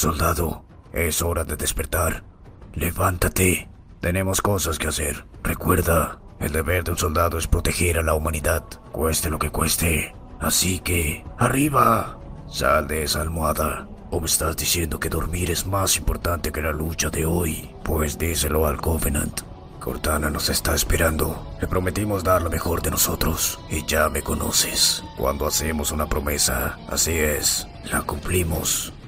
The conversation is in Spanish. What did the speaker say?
Soldado, es hora de despertar. Levántate. Tenemos cosas que hacer. Recuerda, el deber de un soldado es proteger a la humanidad, cueste lo que cueste. Así que, ¡arriba! Sal de esa almohada. ¿O me estás diciendo que dormir es más importante que la lucha de hoy? Pues díselo al Covenant. Cortana nos está esperando. Le prometimos dar lo mejor de nosotros. Y ya me conoces. Cuando hacemos una promesa, así es, la cumplimos.